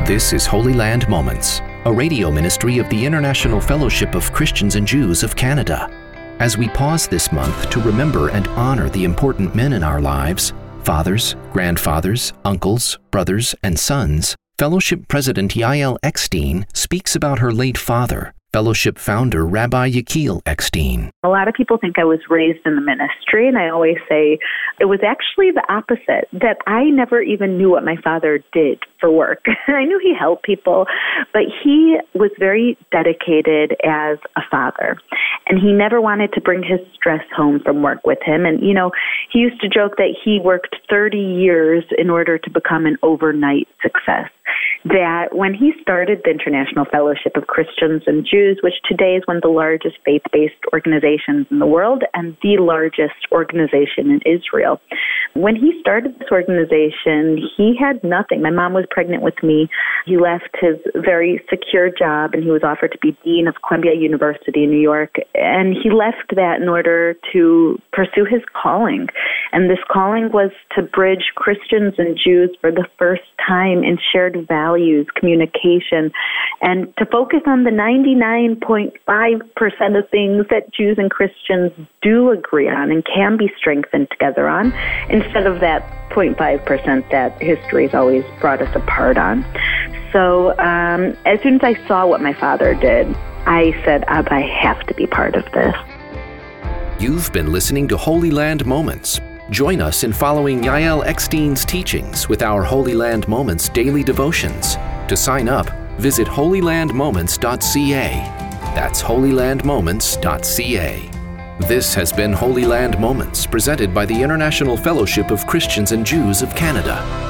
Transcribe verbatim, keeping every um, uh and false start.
This is Holy Land Moments, a radio ministry of the International Fellowship of Christians and Jews of Canada. As we pause this month to remember and honor the important men in our lives, fathers, grandfathers, uncles, brothers, and sons, Fellowship President Yael Eckstein speaks about her late father, Fellowship founder Rabbi Yechiel Eckstein. A lot of people think I was raised in the ministry, and I always say it was actually the opposite, that I never even knew what my father did for work. I knew he helped people, but he was very dedicated as a father, and he never wanted to bring his stress home from work with him. And, you know, he used to joke that he worked thirty years in order to become an overnight success. That when he started the International Fellowship of Christians and Jews, which today is one of the largest faith-based organizations in the world and the largest organization in Israel, when he started this organization, he had nothing. My mom was pregnant with me. He left his very secure job, and he was offered to be dean of Columbia University in New York, and he left that in order to pursue his calling. And this calling was to bridge Christians and Jews for the first time in shared values, communication, and to focus on the ninety-nine point five percent of things that Jews and Christians do agree on and can be strengthened together on, instead of that zero point five percent that history has always brought us apart on. So um, as soon as I saw what my father did, I said, Abba, I have to be part of this. You've been listening to Holy Land Moments. Join us in following Yael Eckstein's teachings with our Holy Land Moments daily devotions. To sign up, visit holy land moments dot c a. That's holy land moments dot c a. This has been Holy Land Moments, presented by the International Fellowship of Christians and Jews of Canada.